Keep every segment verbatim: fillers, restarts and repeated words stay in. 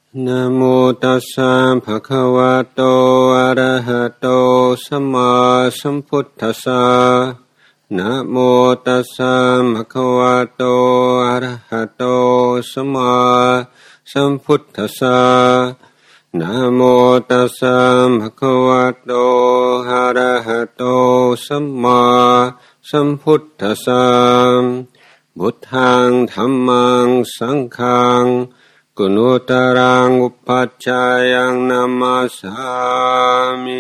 นะโมตัสสะภะคะวะโตอะระหะโตสัมมาสัมพุทธัสสะนะโมตัสสะภะคะวะโตอะระหะโตสัมมาสัมพุทธัสสะนะโมตัสสะภะคะวะโตอะระหะโตสัมมาสัมพุทธัสสะพุทธังธัมมังสังฆังกุณุตรังอุปัชฌายังนามาสามิ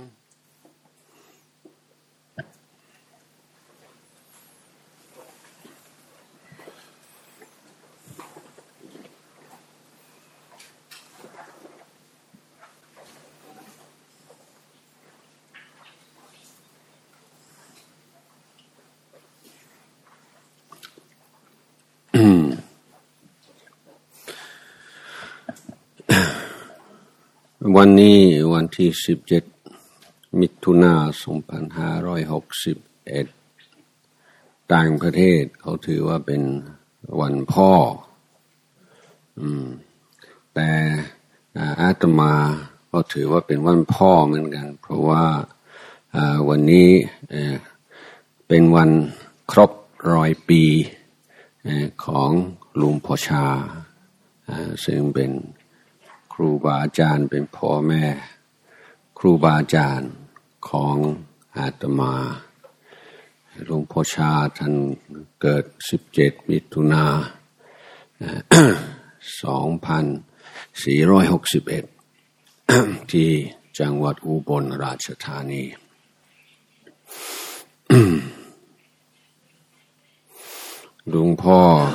วันนี้วันที่สิบเจ็ดมิถุนายนสองพันห้าร้อยหกสิบเอ็ดต่างประเทศเขาถือว่าเป็นวันพ่ออืมแต่อาตมาก็ถือว่าเป็นวันพ่อเหมือนกันเพราะว่าวันนี้เป็นวันครบร้อยปีของหลวงพ่อชาซึ่งเป็นครูบาอาจารย์เป็นพ่อแม่ครูบาอาจารย์ของอาตมาหลวงพ่อชาท่านเกิดสิบเจ็ดมิถุนายนสองพันสี่ร้อยหกสิบเอ็ดที่จังหวัดอุบลราชธานีหลวงพ่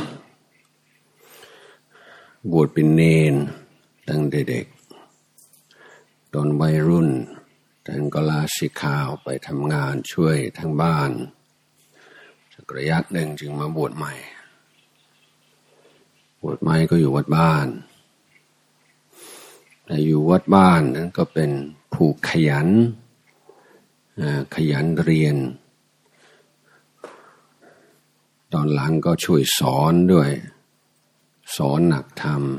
อบวชเป็นเณรตั้งแต่เด็กตอนวัยรุ่นท่านก็ลาสิกขาไปทำงานช่วยทางบ้านสักระยะหนึ่งจึงมาบวชใหม่บวชใหม่ก็อยู่วัดบ้านแต่อยู่วัดบ้านนั้นก็เป็นผู้ขยันขยันเรียนตอนหลังก็ช่วยสอนด้วยสอนหนักธรรม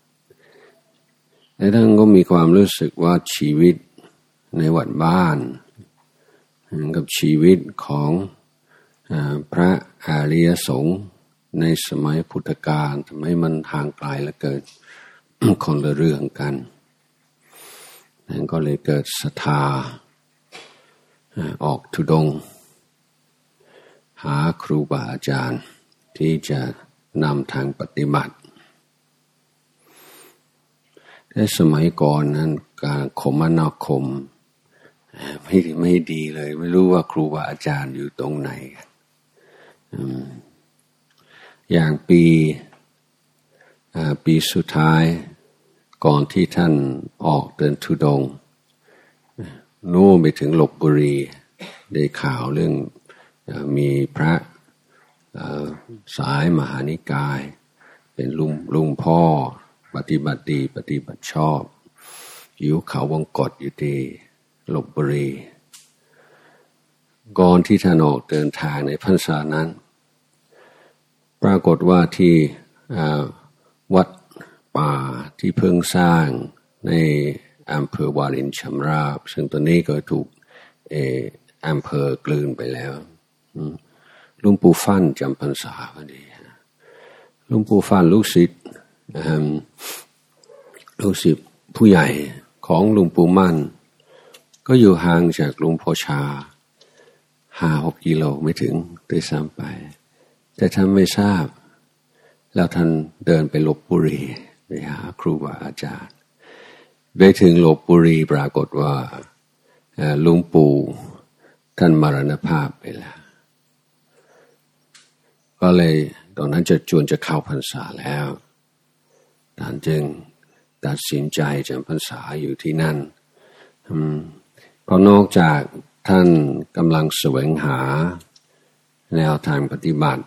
และท่านก็มีความรู้สึกว่าชีวิตในวัดบ้านกับชีวิตของพระอริยสงฆ์ในสมัยพุทธกาลทำให้มันห่างไกลและเกิด คนละเรื่องกันท่านก็เลยเกิดศรัทธาออกธุดงค์หาครูบาอาจารย์ที่จะนำทางปฏิบัติในสมัยก่อนนั้นการคมนาคมไม่ไม่ดีเลยไม่รู้ว่าครูบาอาจารย์อยู่ตรงไหนอย่างปีปีสุดท้ายก่อนที่ท่านออกเดินธุดงค์นู่นไปถึงลพบุรีได้ข่าวเรื่องมีพระสายมหานิกายเป็นลุงลุงพ่อปฏิบัติดีปฏิบัติชอบอยู่เขาวงกฏอยู่ที่ลพบุรีก่อนที่ท่านออกเดินทางในพรรษานั้นปรากฏว่าที่วัดป่าที่เพิ่งสร้างในอำเภอวารินชำราบซึ่งตอนนี้ก็ถูกเอออำเภอกลืนไปแล้วหลวงปู่ฟั่นจำพรรษาพอดีหลวงปู่ฟั่นลูกศิษย์ลูกศิษย์ผู้ใหญ่ของหลวงปู่มั่นก็อยู่ห่างจากหลวงพ่อชาห้าหกกิโลไม่ถึงด้วยซ้ำไปแต่ท่านไม่ทราบแล้วท่านเดินไปลพบุรีไปหาครูบาอาจารย์ไปถึงลพบุรีปรากฏว่าหลวงปู่ท่านมรณภาพไปแล้วก็เลยตอนนั้นจะจวนจะเข้าพรรษาแล้วท่านจึงตัดสินใจจำพรรษาอยู่ที่นั่นเพราะนอกจากท่านกำลังแสวงหาแนวทางปฏิบัติ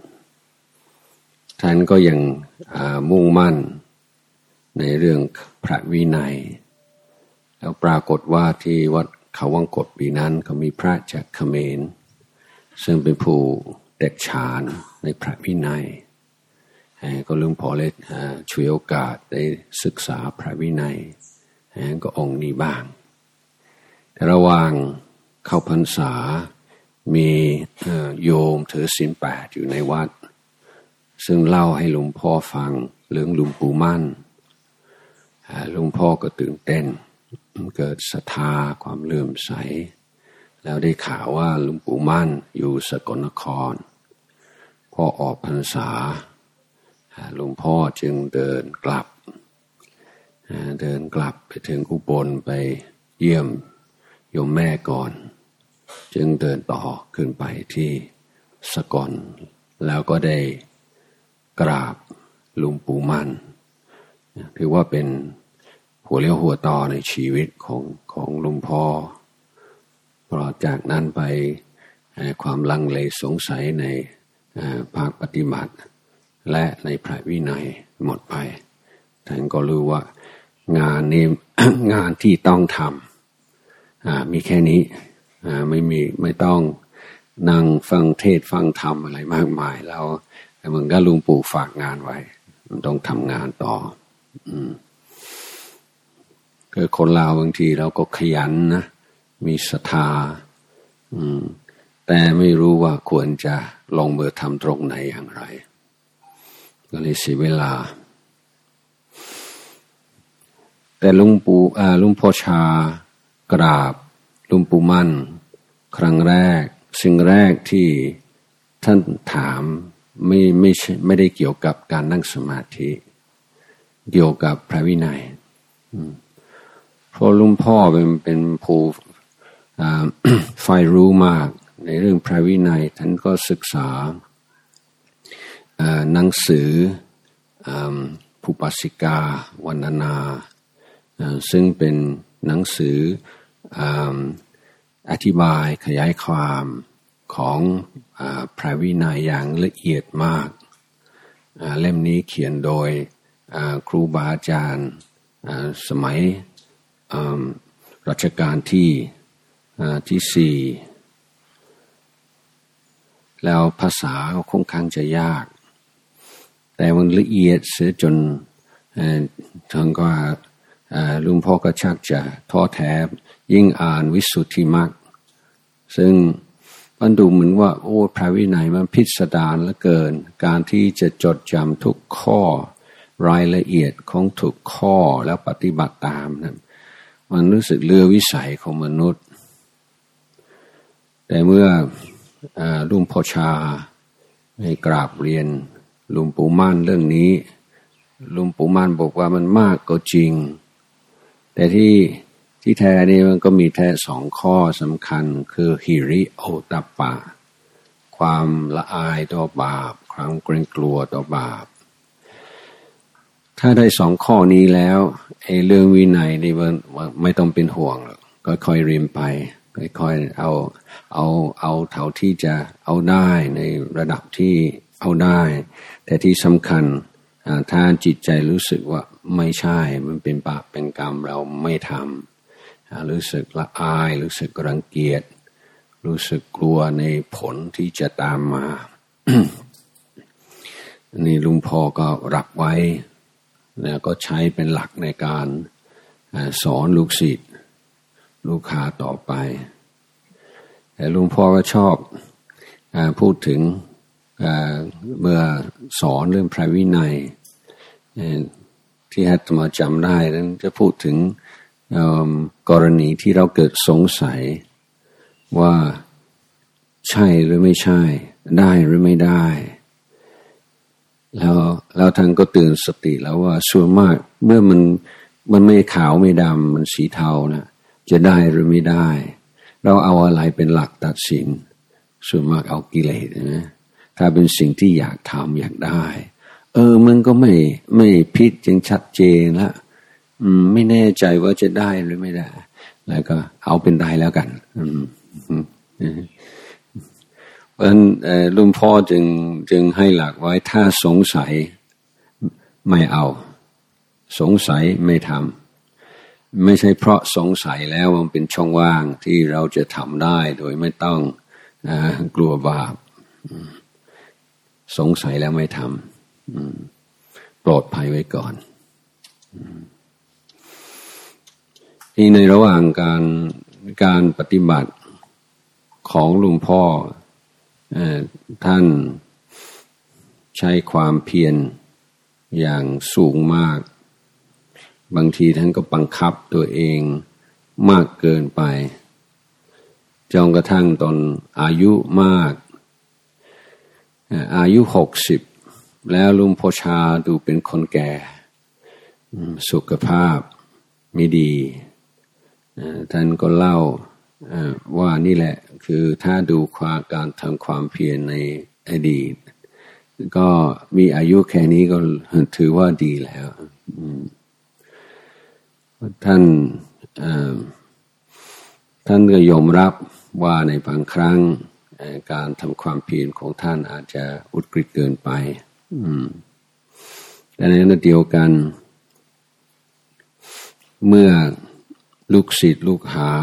ท่านก็ยังมุ่งมั่นในเรื่องพระวินัยแล้วปรากฏว่าที่วัดเขาวังกฏปีนั้นเขามีพระจากเขมรซึ่งเป็นผู้เด็ดฉานในพระวินัยก็หลวงพ่อเลยช่วยโอกาสได้ศึกษาพระวินัยก็องค์นี้บ้างแต่ระหว่างเข้าพรรษามีโยมถือศีลแปดอยู่ในวัดซึ่งเล่าให้หลวงพ่อฟังเรื่องหลวงปู่มั่นหลวงพ่อก็ตื่นเต้นเกิดศรัทธาความเลื่อมใสแล้วได้ข่าวว่าหลวงปู่มั่นอยู่สกลนครพอออกพรรษาหลวงพ่อจึงเดินกลับเดินกลับไปถึงอุบลไปเยี่ยมโยมแม่ก่อนจึงเดินต่อขึ้นไปที่สกลแล้วก็ได้กราบหลวงปู่มั่นถือว่าเป็นหัวเลี้ยวหัวต่อในชีวิตของของหลวงพ่อเพราะจากนั้นไปความลังเลสงสัยในภาคปฏิบัติและในพระวินัยหมดไปท่านก็รู้ว่างานนี้ งานที่ต้องทำมีแค่นี้ไม่มีไม่ต้องนั่งฟังเทศฟังธรรมอะไรมากมายแล้วแต่มึงก็ลุงปู่ฝากงานไว้มันต้องทำงานต่ออืมคือคนเราบางทีเราก็ขยันนะมีศรัทธาอืมแต่ไม่รู้ว่าควรจะลงมือทำตรงไหนอย่างไรก็เลยเสียเวลาแต่ลุงปู่อ่าลุงพ่อชากราบลุงปู่มั่นครั้งแรกสิ่งแรกที่ท่านถามไม่ไม่ไม่ได้เกี่ยวกับการนั่งสมาธิเกี่ยวกับพระวินัยเพราะลุงพ่อเป็นเป็นผู้ใฝ่รู้มากในเรื่องพระวินัยท่านก็ศึกษาหนังสือภูปาสิกาวรรณนาซึ่งเป็นหนังสืออธิบายขยายความของพระวินัยอย่างละเอียดมากเล่มนี้เขียนโดยครูบาอาจารย์สมัยรัชกาลที่ที่สี่แล้วภาษาก็ค่อนข้างจะยากแต่มันละเอียดเสียจนทั้งก็ลุงพ่อก็ชักจะท้อแท้ยิ่งอ่านวิสุทธิมรรคซึ่งมันดูเหมือนว่าโอ้พระวินัยมันพิสดารเหลือเกินการที่จะจดจำทุกข้อรายละเอียดของทุกข้อแล้วปฏิบัติตามนะมันรู้สึกเลือวิสัยของมนุษย์แต่เมื่อลุงพ่อชาให้กราบเรียนลุงปู่มั่นเรื่องนี้ลุงปู่มั่นบอกว่ามันมากก็จริงแต่ที่ที่แท้นี่มันก็มีแค่สองข้อสำคัญคือหิริโอตตัปปะความละอายต่อบาปความเกรงกลัวต่อบาปถ้าได้สองข้อนี้แล้วไอ้เรื่องวินัยนี่มันไม่ต้องเป็นห่วงหรอกก็ค่อยเรียนไปค่อยๆเอาเอาเอาเท่าที่จะเอาได้ในระดับที่เอาได้แต่ที่สำคัญถ้าจิตใจรู้สึกว่าไม่ใช่มันเป็นบาปเป็นกรรมเราไม่ทำรู้สึกละอายรู้สึกรังเกียจรู้สึกกลัวในผลที่จะตามมา นี่ลุงพ่อก็รับไว้แล้วก็ใช้เป็นหลักในการสอนลูกศิษย์ลูกค้าต่อไปแต่ลุงพ่อก็ชอบพูดถึงเมื่อสอนเรื่องพระวินัยที่อาตมาจำได้นั้นจะพูดถึงกรณีที่เราเกิดสงสัยว่าใช่หรือไม่ใช่ได้หรือไม่ได้แล้วแล้วท่านก็ตื่นสติแล้วว่าส่วนมากเมื่อมันมันไม่ขาวไม่ดำมันสีเทานะจะได้หรือไม่ได้เราเอาอะไรเป็นหลักตัดสินส่วนมากเอากิเลสนะถ้าเป็นสิ่งที่อยากทำอยากได้เออมันก็ไม่ไม่พิจจึงชัดเจนละอืมไม่แน่ใจว่าจะได้หรือไม่ได้แล้วก็เอาเป็นได้แล้วกันอืมเพราะฉะนั้นลุงพ่อจึงจึงให้หลักไว้ถ้าสงสัยไม่เอาสงสัยไม่ทำไม่ใช่เพราะสงสัยแล้วมันเป็นช่องว่างที่เราจะทำได้โดยไม่ต้องกลัวบาปสงสัยแล้วไม่ทำปลอดภัยไว้ก่อนที่ในระหว่างการการปฏิบัติของหลวงพ่อท่านใช้ความเพียรอย่างสูงมากบางทีท่านก็บังคับตัวเองมากเกินไปจนกระทั่งตอนอายุมากอายุหกสิบแล้วหลวงพ่อชาดูเป็นคนแก่สุขภาพไม่ดีท่านก็เล่าว่านี่แหละคือถ้าดูความการทำความเพียรในอดีตก็มีอายุแค่นี้ก็ถือว่าดีแล้วท่านท่านก็ยอมรับว่าในบางครั้งการทำความเพียรของท่านอาจจะอุดกฤษเกินไปแต่ในขณะเดียวกันเมื่อลูกศิษย์ลูกหา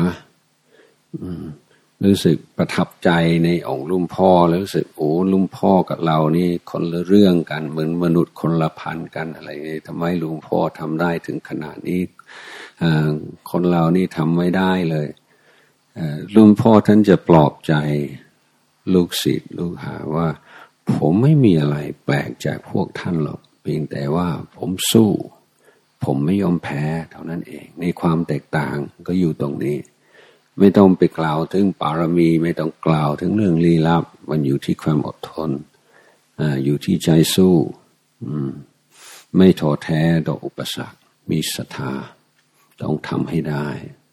รู้สึกประทับใจในองค์หลวงพ่อแล้วรู้สึกโอ้หลวงพ่อกับเรานี่คนละเรื่องกันเหมือนมนุษย์คนละพันกันอะไรนี่ทำไมหลวงพ่อทำได้ถึงขนาดนี้คนเรานี่ทำไม่ได้เลยหลวงพ่อท่านจะปลอบใจลูกศิษย์ลูกหาว่าผมไม่มีอะไรแปลกจากพวกท่านหรอกเพียงแต่ว่าผมสู้ผมไม่ยอมแพ้เท่านั้นเองในความแตกต่างก็อยู่ตรงนี้ไม่ต้องไปกล่าวถึงปารมีไม่ต้องกล่าวถึงเรื่องลี้ลับมันอยู่ที่ความอดทนอ่าอยู่ที่ใจสู้อืมไม่ท้อแท้ต่ออุปสรรคมีศรัทธาต้องทำให้ได้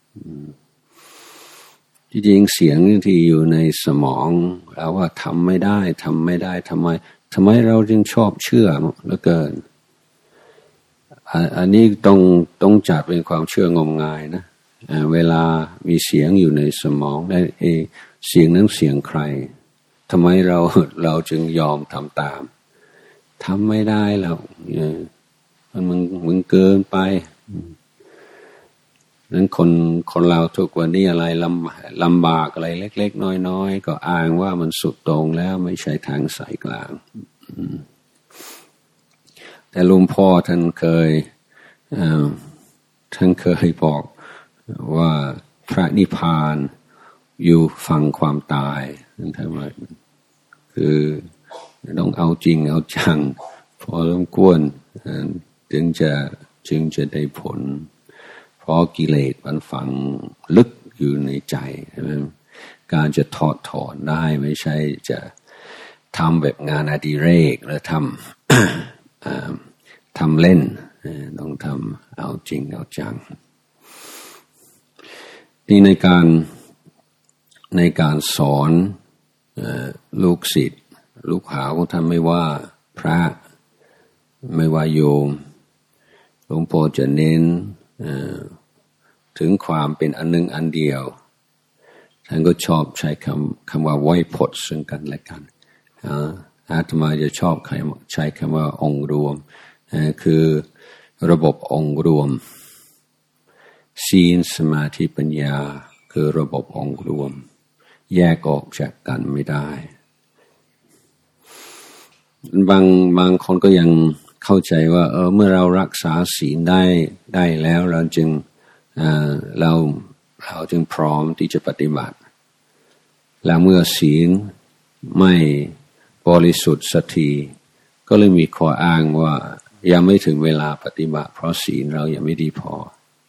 จริงๆเสียงที่อยู่ในสมองเราว่าทำไม่ได้ทำไม่ได้ทำไมทำไมเราจึงชอบเชื่อเหลือเกินอันนี้ต้องต้องจัดเป็นความเชื่องมงายนะเวลามีเสียงอยู่ในสมองได้เอเสียงนั้นเสียงใครทำไมเราเราจึงยอมทำตามทำไม่ได้แล้วมันมันมันเกินไปนั้นคนคนเราทุกวันนี้อะไรลำลำบากอะไรเล็กๆน้อยๆก็อ้างว่ามันสุดตรงแล้วไม่ใช่ทางสายกลางแต่หลวงพ่อท่านเคยท่านเคยบอกว่าพระนิพพานอยู่ฝั่งความตายนั่นทำไมคือต้องเอาจริงเอาจังพอสมควรจึงจะจึงจะได้ผลเพราะกิเลสมันฝังลึกอยู่ในใจการจะถอดถอนได้ไม่ใช่จะทำแบบงานอดิเรกหรือทำทำเล่นต้องทำเอาจริงเอาจังนี่ในการในการสอนลูกศิษย์ลูกหาของท่านไม่ว่าพระไม่ว่าโยมหลวงพ่อจะเน้นถึงความเป็นอันหนึ่งอันเดียวท่านก็ชอบใช้คำคำว่าไว้พจน์ซึ่งกันและกันอาตมาจะชอบใช้คำว่าองค์รวมคือระบบองค์รวมศีลสมาธิปัญญาคือระบบองค์รวมแยกออกจากกันไม่ได้บางบางคนก็ยังเข้าใจว่าเออเมื่อเรารักษาศีลได้ได้แล้วเราจึงเราเราจึงพร้อมที่จะปฏิบัติแล้วเมื่อศีลไม่บริสุทธิ์สักทีก็เลยมีข้ออ้างว่ายังไม่ถึงเวลาปฏิบัติเพราะศีลเรายังไม่ดีพอ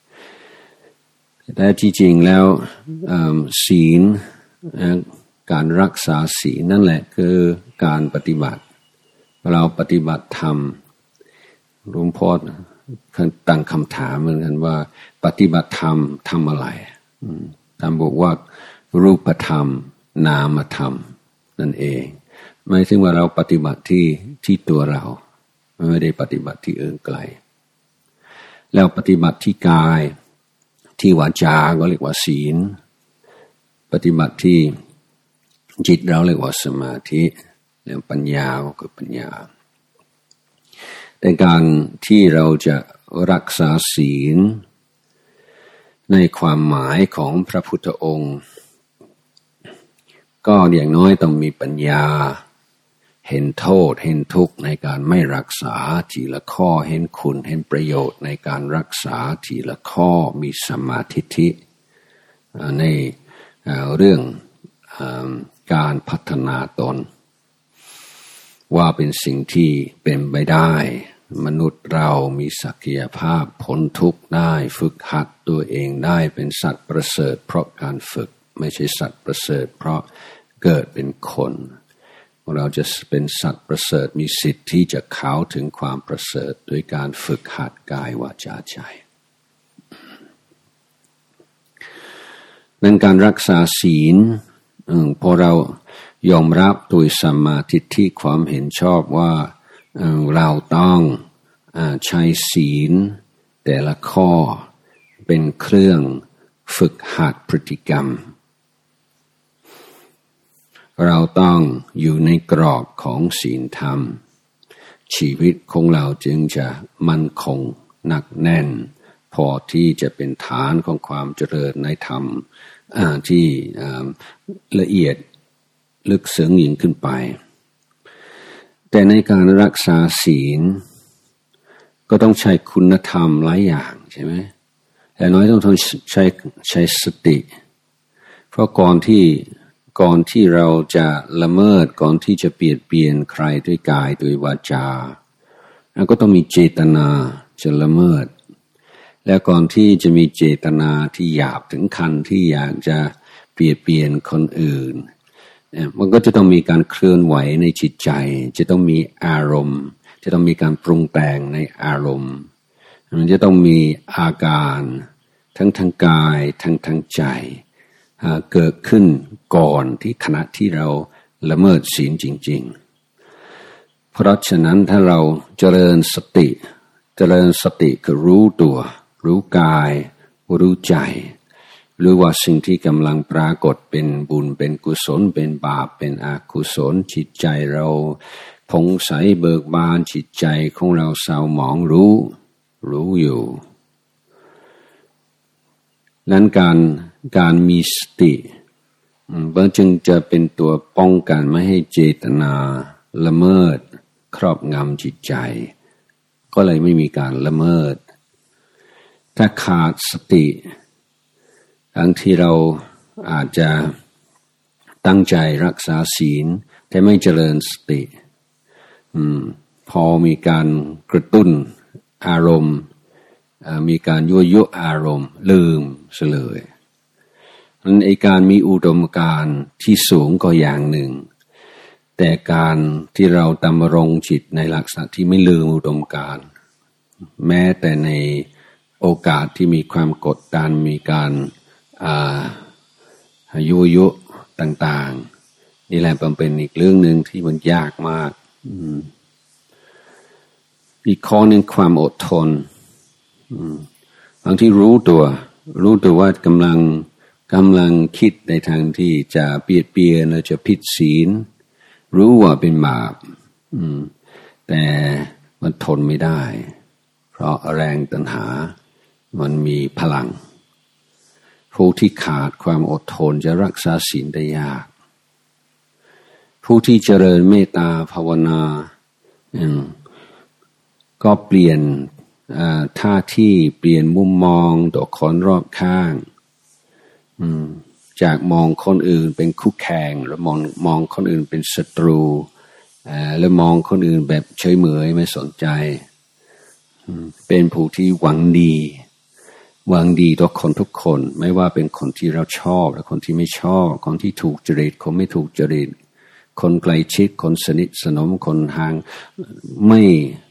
แต่ที่จริงแล้วศีลการรักษาศีลนั่นแหละคือการปฏิบัติเราปฏิบัติธรรมหลวงพ่อตั้งคำถามเหมือนกันว่าปฏิบัติธรรมทำอะไรท่านบอกว่ารูปธรรมนามธรรมนั่นเองหมายถึงว่าเราปฏิบัติที่ที่ตัวเราไม่ได้ปฏิบัติที่อื่นไกลแล้วปฏิบัติที่กายที่วาจาก็เรียกว่าศีลปฏิบัติที่จิตเราเรียกว่าสมาธิแล้วปัญญาก็คือปัญญาแต่การที่เราจะรักษาศีลในความหมายของพระพุทธองค์ก็อย่างน้อยต้องมีปัญญาเห็นโทษเห็นทุกข์ในการไม่รักษาทีละข้อเห็นคุณเห็นประโยชน์ในการรักษาทีละข้อมีสัมมาทิฏฐิในเรื่องการพัฒนาตนว่าเป็นสิ่งที่เป็นไปได้มนุษย์เรามีศักยภาพพ้นทุกข์ได้ฝึกหัดตัวเองได้เป็นสัตว์ประเสริฐเพราะการฝึกไม่ใช่สัตว์ประเสริฐเพราะเกิดเป็นคนเราจะเป็นสัตว์ประเสริฐมีสิทธิ์ที่จะเข้าถึงความประเสริฐด้วยการฝึกหัดกายวาจาใจดังการรักษาศีลพอเรายอมรับโดยสัมมาทิฏฐิความเห็นชอบว่าเราต้องใช้ศีลแต่ละข้อเป็นเครื่องฝึกหัดพฤติกรรมเราต้องอยู่ในกรอบของศีลธรรมชีวิตของเราจึงจะมั่นคงหนักแน่นพอที่จะเป็นฐานของความเจริญในธรรมที่ละเอียดลึกซึ้งยิ่งขึ้นไปแต่ในการรักษาศีลก็ต้องใช้คุณธรรมหลายอย่างใช่ไหมแต่น้อยต้องใช้ใช้สติเพราะก่อนที่ก่อนที่เราจะละเมิดก่อนที่จะเปลี่ยนเปลี่ยนใครด้วยกายด้วยวาจาเราก็ต้องมีเจตนาจะละเมิดและก่อนที่จะมีเจตนาที่หยาบถึงขั้นที่อยากจะเปลี่ยนเปลี่ยนคนอื่นมันก็จะต้องมีการเคลื่อนไหวในจิตใจจะต้องมีอารมณ์จะต้องมีการปรุงแต่งในอารมณ์มันจะต้องมีอาการทั้งทางกายทั้งทางใจเกิดขึ้นก่อนที่ขณะที่เราละเมิดศีลจริงๆเพราะฉะนั้นถ้าเราเจริญสติเจริญสติคือรู้ตัวรู้กายรู้ใจหรือว่าสิ่งที่กำลังปรากฏเป็นบุญเป็นกุศลเป็นบาปเป็นอกุศลจิตใจเราผ่องใสเบิกบานจิตใจของเราเศร้าหมองรู้รู้อยู่นั้นการการมีสติมันจึงจะเป็นตัวป้องกันไม่ให้เจตนาละเมิดครอบงำจิตใจก็เลยไม่มีการละเมิดถ้าขาดสติทั้งที่เราอาจจะตั้งใจรักษาศีลแต่ไม่เจริญสติอืมพอมีการกระตุ้นอารมณ์มีการยั่วยุอารมณ์ลืมเฉลยนั้นไอการมีอุดมการณ์ที่สูงก็อย่างหนึ่งแต่การที่เราดำรงจิตในลักษณะที่ไม่ลืมอุดมการณ์แม้แต่ในโอกาสที่มีความกดดันมีการยั่วยุต่างๆนี่แหละมันเป็นอีกเรื่องหนึ่งที่มันยากมากอีกข้อหนึ่งความอดทนบางที่รู้ตัวรู้ตัวว่ากำลังกำลังคิดในทางที่จะเบียดเบียนหรือจะผิดศีลรู้ว่าเป็นบาปแต่มันทนไม่ได้เพราะแรงตัณหามันมีพลังผู้ที่ขาดความอดทนจะรักษาศีลได้ยากผู้ที่เจริญเมตตาภาวนาก็เปลี่ยนท่าที่เปลี่ยนมุมมองต่อคนรอบข้างจากมองคนอื่นเป็นคู่แข่งแล้วมองมองคนอื่นเป็นศัตรูแล้วมองคนอื่นแบบเฉยเมยไม่สนใจเป็นผู้ที่หวังดีหวังดีต่อคนทุกคนไม่ว่าเป็นคนที่เราชอบและคนที่ไม่ชอบคนที่ถูกจริตคนไม่ถูกจริตคนใกล้ชิดคนสนิทสนมคนห่างไม่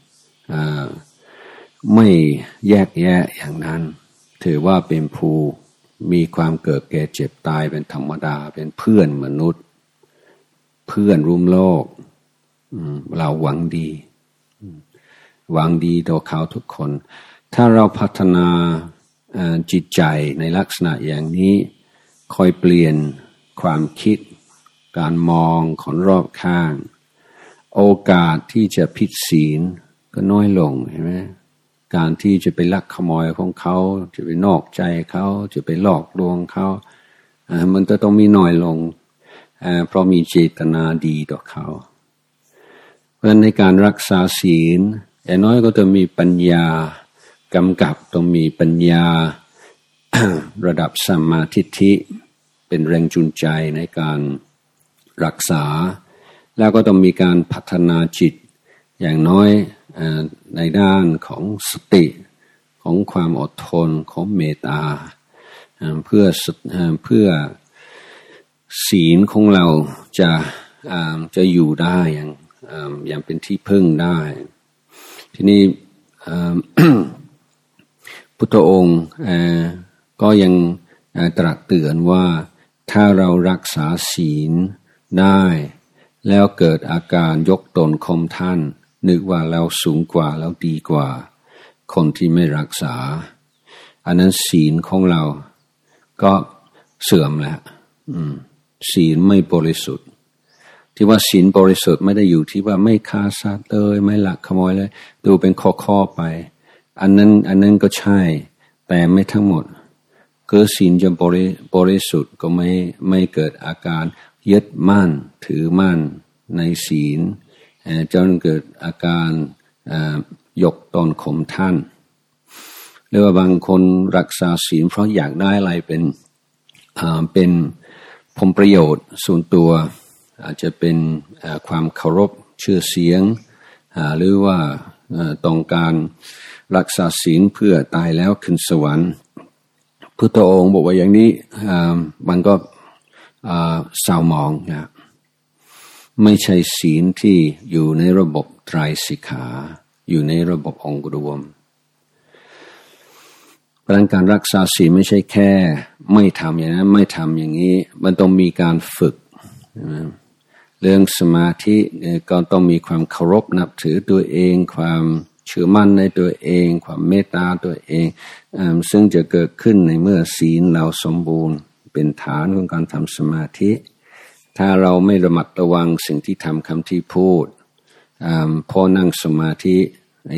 ไม่แยกแยะอย่างนั้นถือว่าเป็นผู้มีความเกิดแก่เจ็บตายเป็นธรรมดาเป็นเพื่อนมนุษย์เพื่อนร่วมโลกเราหวังดีหวังดีต่อเขาทุกคนถ้าเราพัฒนาจิตใจในลักษณะอย่างนี้คอยเปลี่ยนความคิดการมองคนรอบข้างโอกาสที่จะผิดศีลก็น้อยลงเห็นไหมการที่จะไปลักขโมยของเขาจะไปนอกใจเขาจะไปหลอกลวงเขาอ่ามันจะต้องมีน้อยลงอ่าเพราะมีเจตนาดีต่อเขาเพราะฉะนั้นในการรักษาศีลอย่างน้อยก็ต้องมีปัญญากำกับต้องมีปัญญา ระดับสัมมาทิฏฐิเป็นแรงจูงใจในการรักษาแล้วก็ต้องมีการพัฒนาจิตอย่างน้อยในด้านของสติของความอดทนของเมตตาเพื่อเพื่อศีลของเราจะจะอยู่ได้อย่างอย่างเป็นที่พึ่งได้ทีนี้ พุทธองค์ก็ยังตรัสเตือนว่าถ้าเรารักษาศีลได้แล้วเกิดอาการยกตนข่มท่านนึกว่าเราสูงกว่าแล้วดีกว่าคนที่ไม่รักษาอันนั้นศีลของเราก็เสื่อมแล้วศีลไม่บริสุทธิ์ที่ว่าศีลบริสุทธิ์ไม่ได้อยู่ที่ว่าไม่ฆ่าสัตว์เลยไม่ลักขโมยเลยดูเป็นข้อๆไปอันนั้นอันนั้นก็ใช่แต่ไม่ทั้งหมดคือศีลจะบริบริสุทธิ์ก็ไม่ไม่เกิดอาการยึดมั่นถือมั่นในศีลจนเกิดอาการยกตนข่มท่านหรือว่าบางคนรักษาศีลเพราะอยากได้อะไรเป็นเป็นผลประโยชน์ส่วนตัวอาจจะเป็นความเคารพชื่อเสียงหรือว่าต้องการรักษาศีลเพื่อตายแล้วขึ้นสวรรค์พุทธองค์บอกว่าอย่างนี้มันก็เศร้าหมองนะไม่ใช่ศีลที่อยู่ในระบบไตรสิกขาอยู่ในระบบองค์รวมเพราะการรักษาศีลไม่ใช่แค่ไม่ทำอย่างนั้นไม่ทำอย่างนี้มันต้องมีการฝึกเรื่องสมาธิก็ต้องมีความเคารพนับถือตัวเองความเชื่อมั่นในตัวเองความเมตตาตัวเองซึ่งจะเกิดขึ้นในเมื่อศีลเราสมบูรณ์เป็นฐานของการทำสมาธิถ้าเราไม่ระมัดระวังสิ่งที่ทำคำที่พูดพอนั่งสมาธิไอ้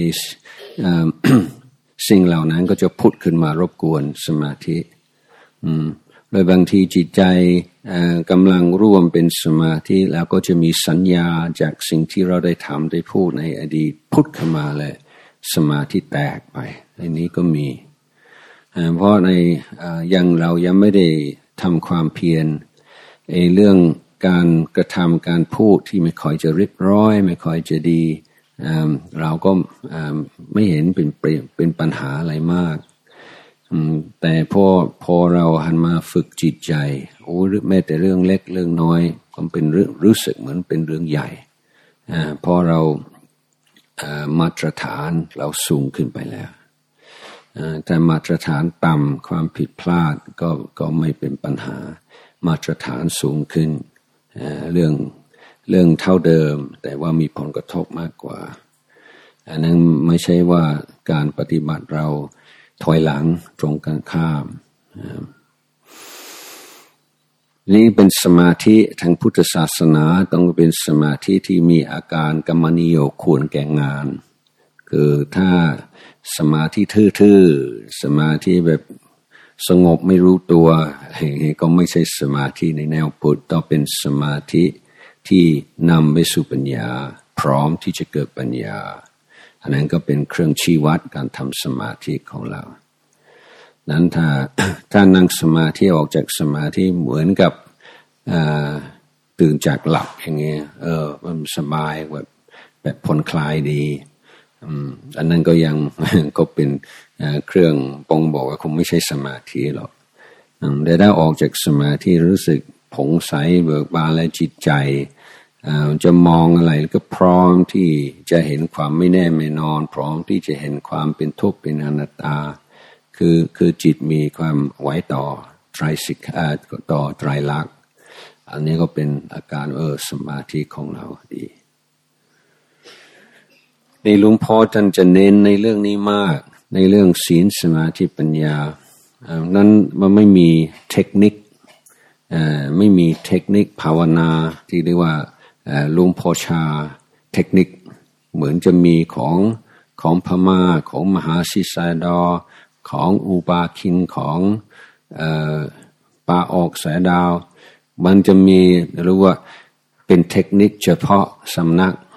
สิ่งเหล่านั้นก็จะพุดขึ้นมารบกวนสมาธิโดยบางทีจิตใจกำลังร่วมเป็นสมาธิแล้วก็จะมีสัญญาจากสิ่งที่เราได้ทำได้พูดในอดีตพุดขึ้นมาเลยสมาธิแตกไปอันนี้ก็มีเพราะในยังเรายังไม่ได้ทำความเพียรไอ้เรื่องการกระทำการพูดที่ไม่ค่อยจะเรียบร้อยไม่ค่อยจะดีเราก็ไม่เห็นเป็นเป็นปัญหาอะไรมากแต่พอพอเราหันมาฝึกจิตใจโอ้แม้แต่เรื่องเล็กเรื่องน้อยก็เป็นเรื่องรู้สึกเหมือนเป็นเรื่องใหญ่พอเรามาตรฐานเราสูงขึ้นไปแล้วแต่มาตรฐานต่ำความผิดพลาดก็ก็ไม่เป็นปัญหามาตรฐานสูงขึ้นเรื่องเรื่องเท่าเดิมแต่ว่ามีผลกระทบมากกว่าอันนั้นไม่ใช่ว่าการปฏิบัติเราถอยหลังตรงกันข้ามนี่เป็นสมาธิทางพุทธศาสนาต้องเป็นสมาธิที่มีอาการกัมมนิโยควรแก่งานคือถ้าสมาธิทื่อๆสมาธิแบบสงบไม่รู้ตัวก็ไม่ใช่สมาธิในแนวพุทธต้องเป็นสมาธิที่นำไปสู่ปัญญาพร้อมที่จะเกิดปัญญาอันนั้นก็เป็นเครื่องชี้วัดการทำสมาธิของเรานั้นถ้าถ้านั่งสมาธิออกจากสมาธิเหมือนกับตื่นจากหลับอย่างเงี้ยเออมันสบายแบบแบบผ่อนคลายดีอันนั้นก็ยังก็เป็นเครื่องปองบอกว่าคงไม่ใช่สมาธิหรอกแต่ถ้าออกจากสมาธิรู้สึกผ่องใสเบิกบานและจิตใจจะมองอะไรก็พร้อมที่จะเห็นความไม่แน่ไม่นอนพร้อมที่จะเห็นความเป็นทุกข์เป็นอนัตตาคือคือจิตมีความไว้ต่อไตรสิกขาต่อไตรลักษณ์อันนี้ก็เป็นอาการเออสมาธิของเราดีในหลวงพ่อท่านจะเน้นในเรื่องนี้มากในเรื่องศีลสมาธิปัญญานั้นมันไม่มีเทคนิคไม่มีเทคนิคภาวนาที่เรียกว่าหลวงพ่อชาเทคนิคเหมือนจะมีของของพม่าของมหาศิษย์ดอของอุบาคินของปาออกแสดาวมันจะมีหรือว่าเป็นเทคนิคเฉพาะสำนัก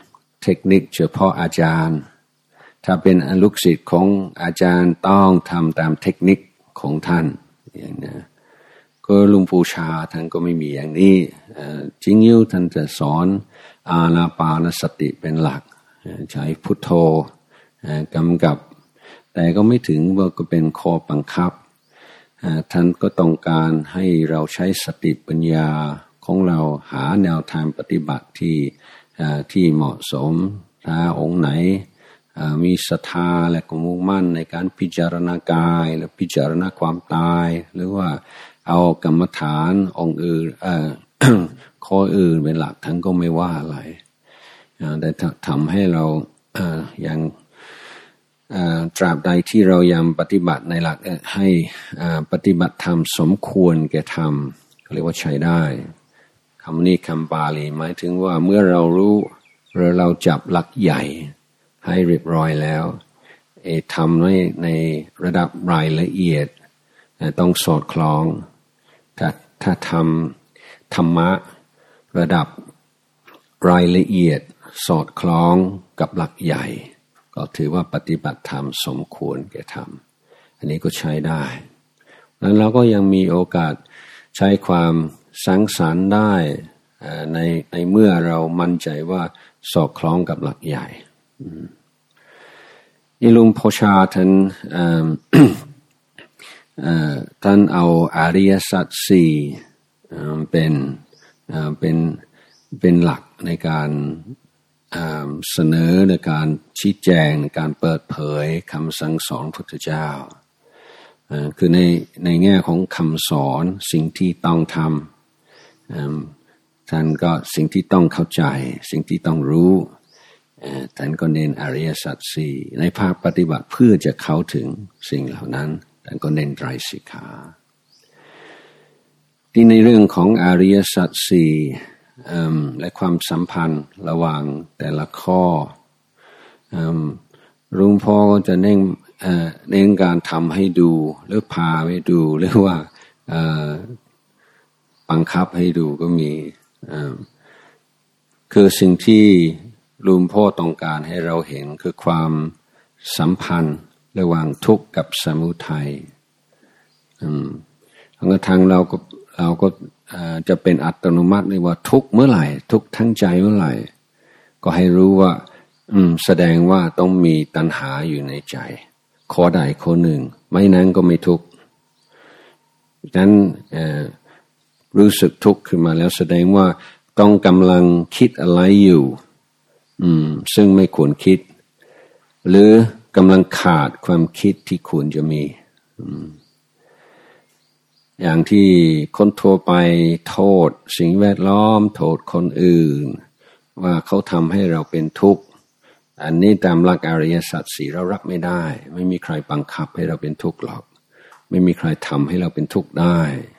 เทคนิคเฉพาะอาจารย์ถ้าเป็นลูกศิษย์ของอาจารย์ต้องทำตามเทคนิคของท่านอย่างนี้ก็หลวงปู่ชาท่านก็ไม่มีอย่างนี้จริงอยู่ท่านจะสอนอานาปานสติเป็นหลักใช้พุทโธกำกับแต่ก็ไม่ถึงว่าก็เป็นข้อบังคับท่านก็ต้องการให้เราใช้สติปัญญาของเราหาแนวทางปฏิบัติที่ที่เหมาะสมถ้าองค์ไหนมีศรัทธาและก็มุ่งมั่นในการพิจารณากายและพิจารณาความตายหรือว่าเอากรรมฐานองค์อื่นข้ออื่นเป็นหลักท่านก็ไม่ว่าอะไรแต่ทำให้เราอย่างตราบใดที่เรายังปฏิบัติในหลักให้ปฏิบัติธรรมสมควรแก่ธรรมเรียกว่าใช้ได้คำนี้คำบาลีหมายถึงว่าเมื่อเรารู้หรือเราจับหลักใหญ่ให้เรียบร้อยแล้วเอทำในในระดับรายละเอียดต้องสอดคล้องถ้าถ้าทำธรรมะระดับรายละเอียดสอดคล้องกับหลักใหญ่ก็ถือว่าปฏิบัติธรรมสมควรแก่ธรรมอันนี้ก็ใช้ได้แล้วเราก็ยังมีโอกาสใช้ความสังสรรค์ได้ในในเมื่อเรามั่นใจว่าสอดคล้องกับหลักใหญ่นี่ลุงโพชาท่านท่านเอาอริยสัจสี่เป็นเป็นเป็นหลักในการเสนอในการชี้แจงในการเปิดเผยคำสั่งสอนพระพุทธเจ้าคือในในแง่ของคำสอนสิ่งที่ต้องทำท่านก็สิ่งที่ต้องเข้าใจสิ่งที่ต้องรู้ท่านก็เน้นอริยสัจสี่ในภาคปฏิบัติเพื่อจะเข้าถึงสิ่งเหล่านั้นท่านก็เน้นไตรสิกขาที่ในเรื่องของอริยสัจสี่และความสัมพันธ์ระหว่างแต่ละข้อหลวงพ่อก็จะเน้นเน้นการทำให้ดูหรือพาให้ดูหรือว่าบังคับให้ดูก็มีคือสิ่งที่หลวงพ่อต้องการให้เราเห็นคือความสัมพันธ์ระหว่างทุกข์กับสมุทัยทางเราก็เราก็จะเป็นอัตโนมัติเลยว่าทุกเมื่อไหร่ทุกทั้งใจเมื่อไหร่ก็ให้รู้ว่าแสดงว่าต้องมีตัณหาอยู่ในใจข้อใดข้อหนึ่งไม่นั้นก็ไม่ทุกข์นั้นรู้สึกทุกข์ขึ้นมาแล้วแสดงว่าต้องกำลังคิดอะไรอยู่ซึ่งไม่ควรคิดหรือกำลังขาดความคิดที่ควรจะมีอย่างที่คนทั่วไปโทษสิ่งแวดล้อมโทษคนอื่นว่าเขาทำให้เราเป็นทุกข์อันนี้ตามหลักอริยสัจสี่เรารับไม่ได้ไม่มีใครบังคับให้เราเป็นทุกข์หรอกไม่มีใครทำให้เราเป็นทุกข์ได้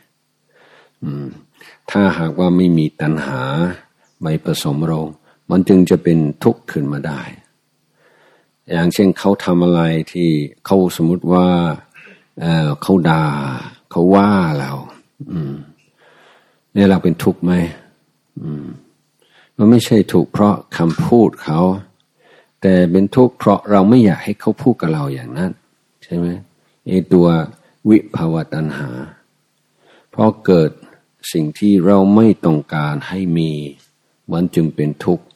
ถ้าหากว่าไม่มีตัณหาไม่ผสมโรงมันจึงจะเป็นทุกข์ขึ้นมาได้อย่างเช่นเขาทำอะไรที่เขาสมมติว่า เอ่อ เขาด่าเขาว่าเราเนี่ยเราเป็นทุกข์ไหมมันไม่ใช่ทุกข์เพราะคำพูดเขาแต่เป็นทุกข์เพราะเราไม่อยากให้เขาพูดกับเราอย่างนั้นใช่ไหมไอ้ตัววิภาวตัณหาเพราะเกิดสิ่งที่เราไม่ต้องการให้มีมันจึงเป็นทุกข์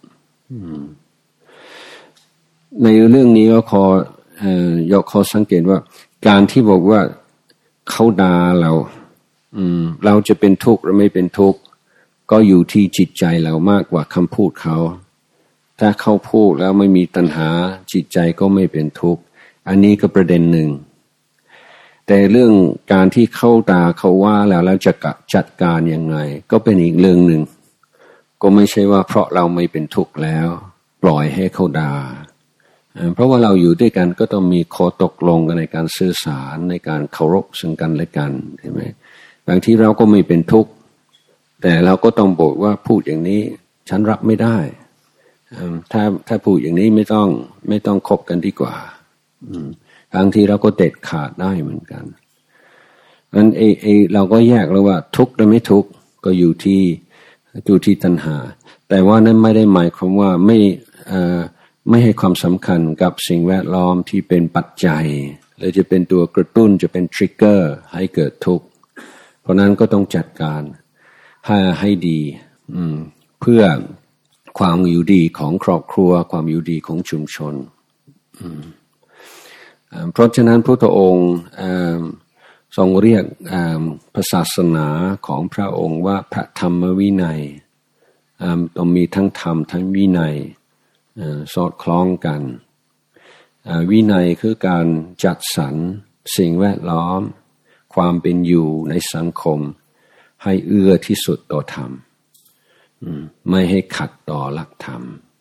ในเรื่องนี้ก็ขอเอ่อยกข้อสังเกตว่าการที่บอกว่าเขาด่าเราอืมเราจะเป็นทุกข์หรือไม่เป็นทุกข์ก็อยู่ที่จิตใจเรามากกว่าคำพูดเขาถ้าเขาพูดแล้วไม่มีตัณหาจิตใจก็ไม่เป็นทุกข์อันนี้ก็ประเด็นหนึ่งแต่เรื่องการที่เขาด่าเขาว่าแล้วแล้วจะจัดการยังไงก็เป็นอีกเรื่องหนึ่งก็ไม่ใช่ว่าเพราะเราไม่เป็นทุกข์แล้วปล่อยให้เขาด่าเพราะว่าเราอยู่ด้วยกันก็ต้องมีข้อตกลงกันในการสื่อสารในการเคารพซึ่งกันและกันใช่ไหมบางทีเราก็ไม่เป็นทุกข์แต่เราก็ต้องบอกว่าพูดอย่างนี้ฉันรับไม่ได้ถ้าถ้าพูดอย่างนี้ไม่ต้องไม่ต้องคบกันดีกว่าบางทีเราก็เด็ดขาดได้เหมือนกันงั้นเอเอเราก็แยกแล้วว่าทุกข์หรือไม่ทุกข์ก็อยู่ที่อยู่ที่ตัณหาแต่ว่านั้นไม่ได้หมายความว่าไม่ไม่ให้ความสำคัญกับสิ่งแวดล้อมที่เป็นปัจจัยหรือจะเป็นตัวกระตุ้นจะเป็นทริกเกอร์ให้เกิดทุกข์เพราะนั้นก็ต้องจัดการให้ให้ดีเพื่อความอยู่ดีของครอบครัวความอยู่ดีของชุมชนเพราะฉะนั้นพระพุทธองค์ทรงเรียกพระศาสนาของพระองค์ว่าพระธรรมวินัยต้องมีทั้งธรรมทั้งวินัยสอดคล้องกันวินัยคือการจัดสรรสิ่งแวดล้อมความเป็นอยู่ในสังคมให้เอื้อที่สุดต่อธรรมไม่ให้ขัดต่อหลักธรรม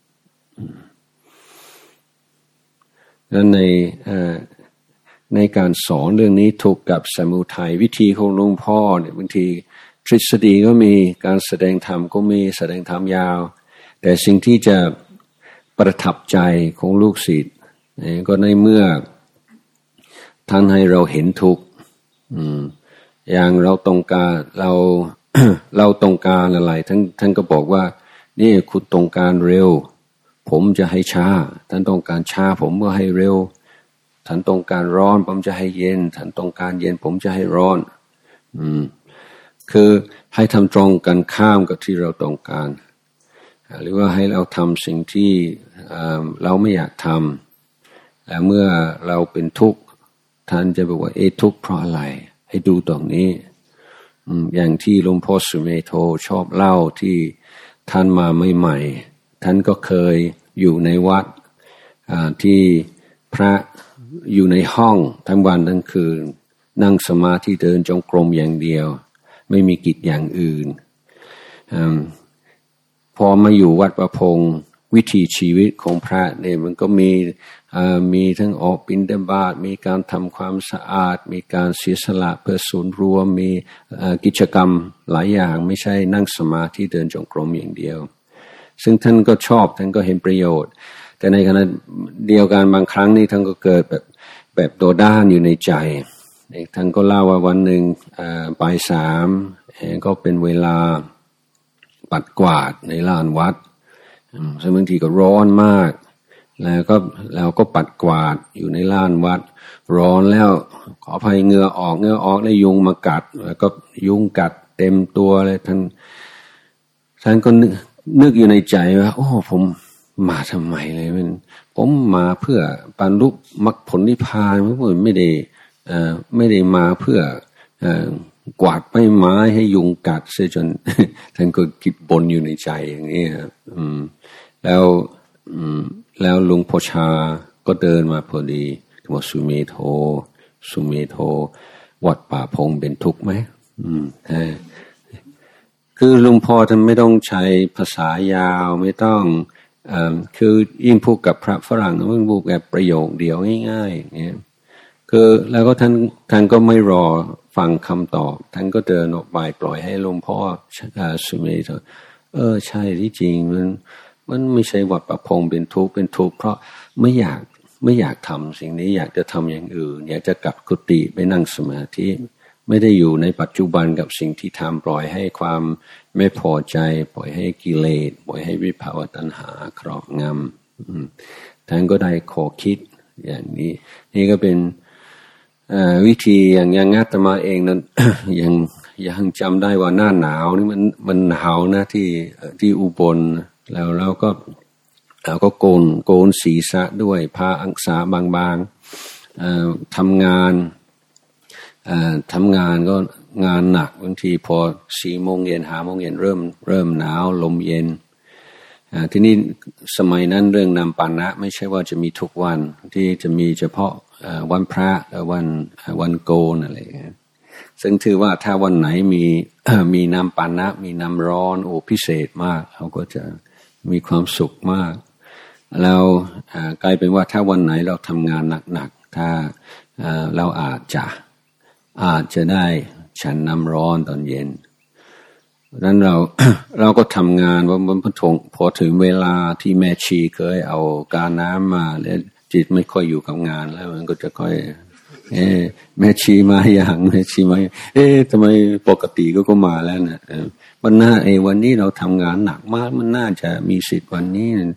และในในการสอนเรื่องนี้ทุกข์กับสมุทัยวิธีของหลวงพ่อเนี่ยบางทีทฤษฎีก็มีการแสดงธรรมก็มีแสดงธรรมยาวแต่สิ่งที่จะประทับใจของลูกศิษย์ก็ในเมื่อท่านให้เราเห็นทุกข์อย่างเราต้องการเรา เราต้องการอะไรท่านท่านก็บอกว่านี่คุณต้องการเร็วผมจะให้ช้าท่านต้องการช้าผมก็ให้เร็วท่านต้องการร้อนผมจะให้เย็นท่านต้องการเย็นผมจะให้ร้อนอืมคือให้ทำตรงกันข้ามกับที่เราต้องการหรือว่าให้เราทำสิ่งที่เราไม่อยากทำและเมื่อเราเป็นทุกข์ท่านจะบอกว่าเอทุกข์เพราะอะไรให้ดูตรงนี้อย่างที่หลวงพ่อสุเมโธชอบเล่าที่ท่านมาใหม่ๆท่านก็เคยอยู่ในวัดที่พระอยู่ในห้องทั้งวันทั้งคืนนั่งสมาธิเดินจงกรมอย่างเดียวไม่มีกิจอย่างอื่นพอมาอยู่วัดประพงศ์วิถีชีวิตของพระเนี่ยมันก็มีมีทั้งออกบิณฑบาตมีการทำความสะอาดมีการเสียสละเพื่อส่วนรวมมีกิจกรรมหลายอย่างไม่ใช่นั่งสมาธิเดินจงกรมอย่างเดียวซึ่งท่านก็ชอบท่านก็เห็นประโยชน์แต่ในขณะเดียวกันบางครั้งนี่ท่านก็เกิดแบบแบบโดดด้านอยู่ในใจท่านก็เล่าว่าวันหนึ่งบ่ายสามก็เป็นเวลาปัดกวาดในลานวัดซึ่งบางทีก็ร้อนมากแล้วก็แล้วก็ปัดกวาดอยู่ในลานวัดร้อนแล้วขออภัยเหงื่อออกเหงื่อออกแล้วยุงมากัดแล้วก็ยุงกัดเต็มตัวเลยท่านท่านก็นึกนึกอยู่ในใจว่าโอ้ผมมาทำไมเลยมันผมมาเพื่อบรรลุมรรคผลนิพพานไม่ได้เอ่อไม่ได้มาเพื่อเอ่อกวาดใบไม้ให้ยุงกัดเสียจน ท่านก็คิดบนอยู่ในใจอย่างนี้ครับอืมแล้วอืมแล้วหลวงพ่อชาก็เดินมาพอดีบอกสุเมโธสุเมโธวัดป่าพงเป็นทุกข์ไหมอืมใช่คือหลวงพ่อท่านไม่ต้องใช้ภาษายาวไม่ต้องอ่าคือยิ่งพูดกับพระฝรั่งมันพูดแบบประโยคเดียวง่ายๆอย่างเงี้ยคือแล้วก็ท่านท่านก็ไม่รอฟังคำตอบท่านก็เดินออกไปปล่อยให้หลวงพ่อสุเมโธเออใช่ที่จริงมันมันไม่ใช่วัดประพงเป็นทุกข์เป็นทุกข์เพราะไม่อยากไม่อยากทำสิ่งนี้อยากจะทำอย่างอื่นอยากจะกลับกุฏิไปนั่งสมาธิไม่ได้อยู่ในปัจจุบันกับสิ่งที่ทำปล่อยให้ความไม่พอใจปล่อยให้กิเลสปล่อยให้วิภาวตัณหาครอบงำท่านก็ได้ขอคิดอย่างนี้นี่ก็เป็นวิธีอย่างอย่างอาตมาเองนั้น ยังยังจำได้ว่าหน้าหนาวนี่มันมันหนาวนะที่ที่อุบลแล้วเราก็เราก็โกนโกนศีรษะด้วยผ้าอังสาบางๆทำงานทำงานก็งานหนักบางทีพอสี่โมงเย็นห้าโมงเย็นเริ่มเริ่มหนาวลมเย็นที่นี่สมัยนั้นเรื่องนำปานะไม่ใช่ว่าจะมีทุกวันที่จะมีเฉพาะวันพระและวันวันโกนอะไรอย่างเงี้ยซึ่งถือว่าถ้าวันไหนมีมีน้ำปานะมีน้ำร้อนโอ้พิเศษมากเขาก็จะมีความสุขมากแล้วกลายเป็นว่าถ้าวันไหนเราทำงานหนักๆถ้าเราอาจจะอาจจะได้ฉันน้ำร้อนตอนเย็นดังนั้นเรา เราก็ทำงานว่ามันพอถึงเวลาที่แม่ชีเคยเอากาน้ำมาแล้วจิตไม่ค่อยอยู่กับงานแล้วมันก็จะค่อยเอ๊ะแม่ชีมาอย่างแม่ชีมาเอ๊ะทำไมปกติก็ก็มาแล้วนะมันน่าเอวันนี้เราทำงานหนักมากมันน่าจะมีสิทธิ์วันนี้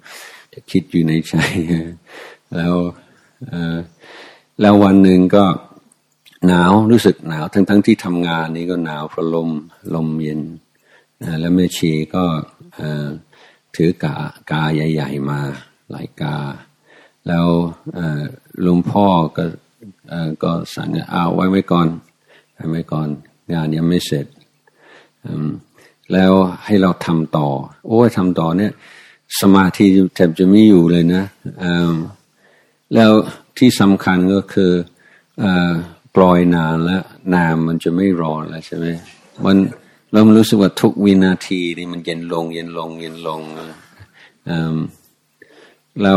จะคิดอยู่ในใจแล้วแล้ววันหนึ่งก็หนาวรู้สึกหนาวทั้งทั้งที่ทำงานนี้ก็หนาวเพราะลมลมเย็นแล้วแม่ชีก็ถือกากาใหญ่ๆมาหลายกาแล้วหลวงพ่อก็ก็สั่งเอาไว้ไว้ก่อนไว้ไว้ก่อนงานยังไม่เสร็จแล้วให้เราทำต่อโอ้ยทำต่อเนี่ยสมาธิแทบจะไม่อยู่เลยนะแล้วที่สำคัญก็คือปล่อยนานแล้วน้ำมันจะไม่ร้อนแล้วใช่ไหมมันเรามันรู้สึกว่าทุกวินาทีนี่มันเย็นลงเย็นลงเย็นลงเรา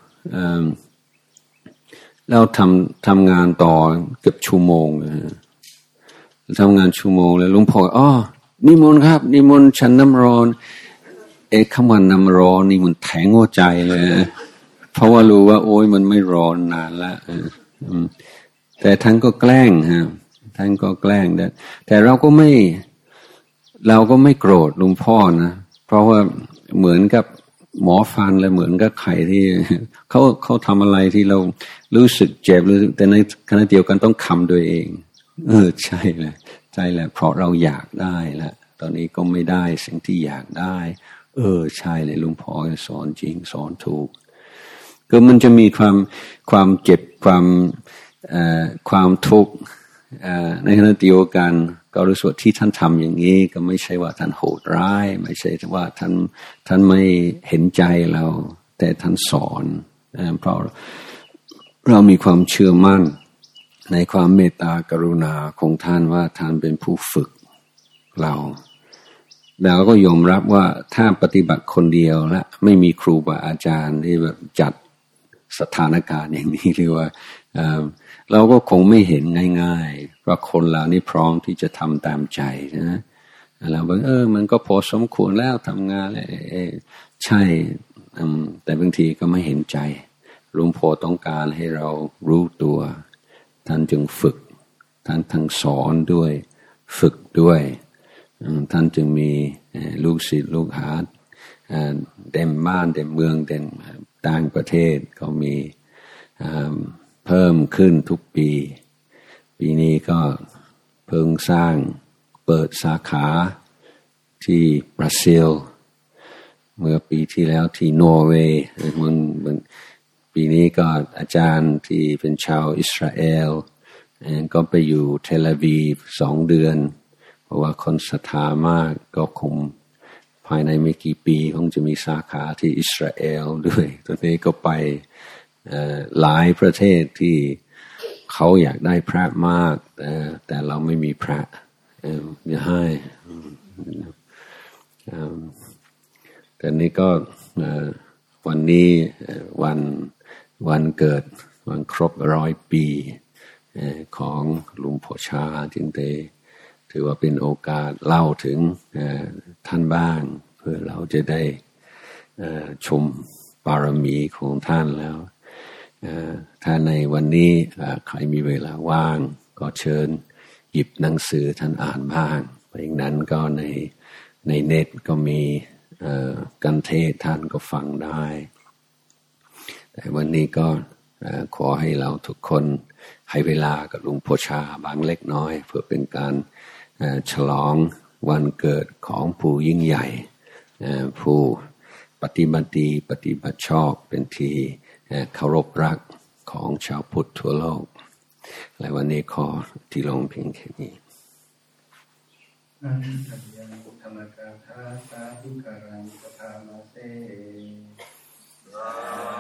เราทำทำงานต่อเกือบชั่วโมงทำงานชั่วโมงแล้วหลวงพ่ออ๋อนิมนต์ครับนิมนต์ฉันน้ำร้อนเอ๊ะคำว่าน้ำร้อนนี่มันแทงหัวใจเลยเพราะว่ารู้ว่าโอ๊ยมันไม่ร้อนนานละแต่ท่านก็แกล้งฮะท่านก็แกล้งแต่แต่เราก็ไม่เราก็ไม่โกรธหลวงพ่อนะเพราะว่าเหมือนกับหมอฟันเลยเหมือนกับใครที่เขาเขาทำอะไรที่เรารู้สึกเจ็บรู้สึกแต่ในขณะเดียวกันต้องคำตัวเองเออใช่แหละใช่แหละเพราะเราอยากได้แหละตอนนี้ก็ไม่ได้สิ่งที่อยากได้เออใช่เลยหลวงพ่อสอนจริงสอนถูกก็มันจะมีความความเจ็บความเอ่อความทุกข์เอ่อในขณะเดียวกันก็รู้สึกที่ท่านทำอย่างนี้ก็ไม่ใช่ว่าท่านโหดร้ายไม่ใช่ว่าท่านท่านไม่เห็นใจเราแต่ท่านสอนเอ่อเพราะเรามีความเชื่อมั่นในความเมตตากรุณาของท่านว่าท่านเป็นผู้ฝึกเราเราก็ยอมรับว่าถ้าปฏิบัติคนเดียวและไม่มีครูบาอาจารย์ที่แบบจัดสถานการณ์อย่างนี้หรือว่าเอ่อเราก็คงไม่เห็นง่ายๆว่าคนเรานี่พร้อมที่จะทำตามใจนะเราบอกเออมันก็พอสมควรแล้วทำงานเลยใช่แต่บางทีก็ไม่เห็นใจหลวงพ่อต้องการให้เรารู้ตัวท่านจึงฝึกท่านทั้งสอนด้วยฝึกด้วยท่านจึงมีลูกศิษย์ลูกหาเต็มบ้านเต็มเมืองเต็มต่างประเทศก็มีเพิ่มขึ้นทุกปีปีนี้ก็เพิ่งสร้างเปิดสาขาที่บราซิลเมื่อปีที่แล้วที่นอร์เวย์มันปีนี้ก็อาจารย์ที่เป็นชาวอิสราเอลก็ไปอยู่เทลอาวีฟสองเดือนเพราะว่าคนศรัทธามากก็คงภายในไม่กี่ปีคงจะมีสาขาที่อิสราเอลด้วยตอนนี้ก็ไปหลายประเทศที่เขาอยากได้พระมากแต่แต่เราไม่มีพระจะให้แต่นี้ก็วันนี้วันวันเกิดวันครบร้อยปีของหลวงพ่อชาจึงได้ถือว่าเป็นโอกาสเล่าถึงท่านบ้างเพื่อเราจะได้ชมบารมีของท่านแล้วถ้าในวันนี้ใครมีเวลาว่างก็เชิญหยิบหนังสือท่านอ่านบ้างเพราะอย่างนั้นก็ในในเน็ตก็มีกันเทศท่านก็ฟังได้แต่วันนี้ก็ขอให้เราทุกคนให้เวลากับหลวงพ่อชาบางเล็กน้อยเพื่อเป็นการฉลองวันเกิดของผู้ยิ่งใหญ่ผู้ปฏิบัติดีปฏิบัติชอบเป็นที่เคารพรักของชาวพุทธทั่วโลกและวันนี้ขอที่ลงเพียงแค่นี้อันตัญญาปุถมกาธาสาธุการังปทามาเส